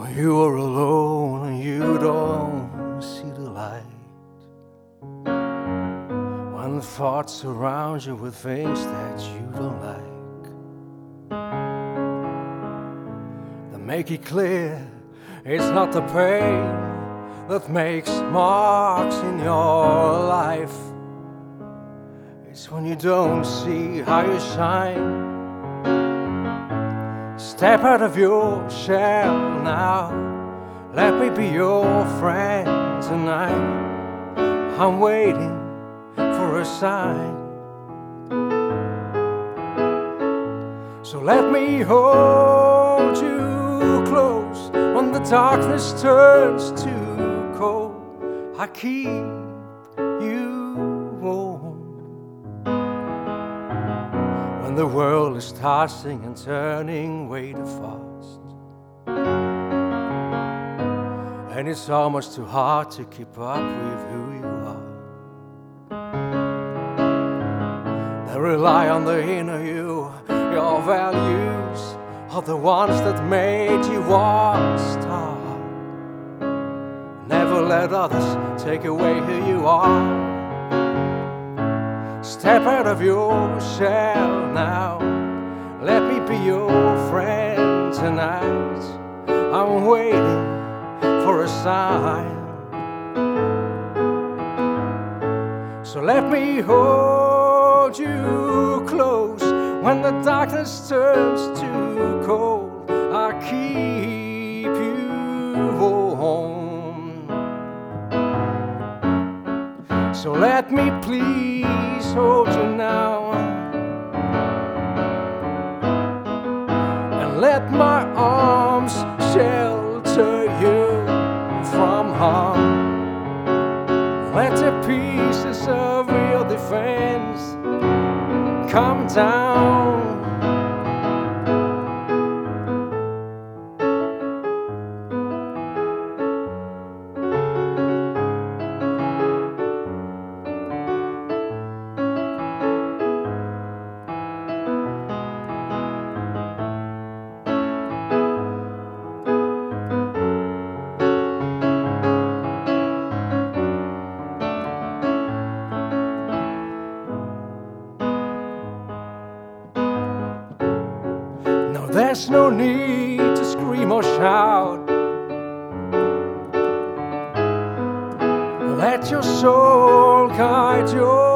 You are alone and you don't see the light. When the thoughts surround you with things that you don't like, then make it clear it's not the pain that makes marks in your life. It's when you don't see how you shine. Step out of your shell now. Let me be your friend tonight. I'm waiting for a sign. So let me hold you close when the darkness turns too cold. I keep you warm when the world is tossing and turning way too fast, and it's almost too hard to keep up with who you are. Then rely on the inner you. Your values are the ones that made you a star. Never let others take away who you are. Step out of your shell now. Let me be your friend tonight. I'm waiting for a sign. So let me hold you close when the darkness turns too cold. I keep you warm. So let me please hold you now, and let my arms shelter you from harm. Let the pieces of your defense come down. There's no need to scream or shout. Let your soul guide your